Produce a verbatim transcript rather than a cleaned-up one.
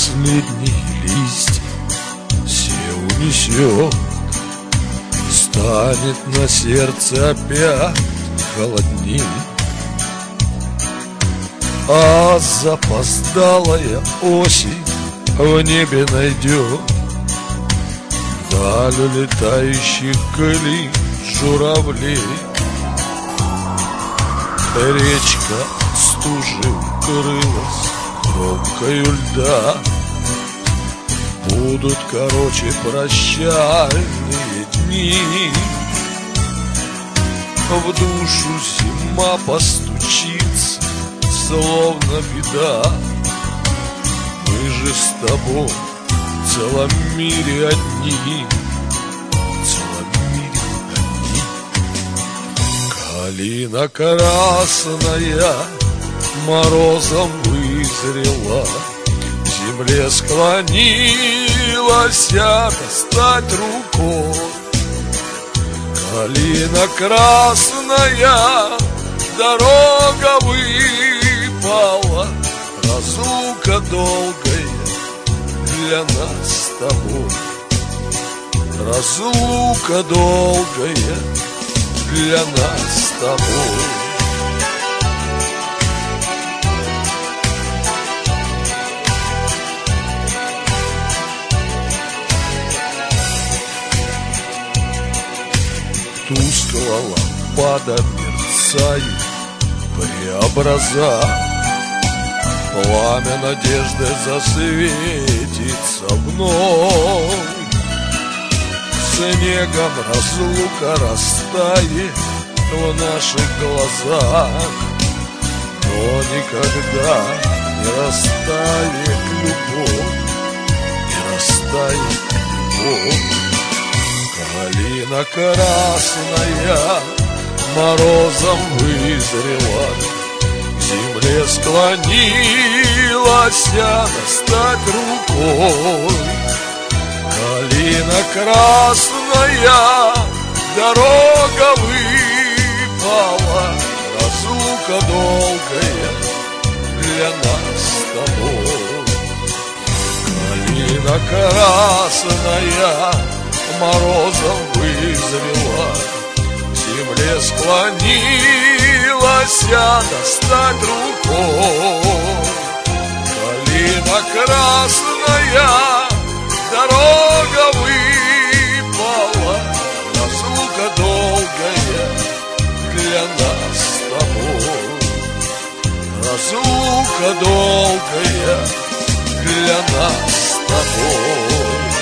последний листья все унесет, станет на сердце опять холодней, а запоздалая осень в небе найдет даль летающих крыльев журавлей. Речка стужи укрылась кромкою льда, будут короче прощальные дни. В душу зима постучится, словно беда. Мы же с тобой в целом мире одни, в целом мире одни. Калина красная морозом вызрела, к земле склонилась достать рукой. Калина красная, дорога выпала, разлука долгая для нас с тобой. Разлука долгая для нас с тобой. Тускло лампада мерцает, преобраза, пламя надежды засветится вновь. Снегом разлука растает в наших глазах, но никогда не растает любовь, не растает любовь. Калина красная морозом вызрела, к земле склонилась достать рукой. Калина красная, дорога выпала, разлука долгая для нас с тобой. Калина красная морозом вызрела, к земле склонилась достать рукой. Калина красная, дорога выпала, разлука долгая для нас с тобой. Разлука долгая для нас с тобой.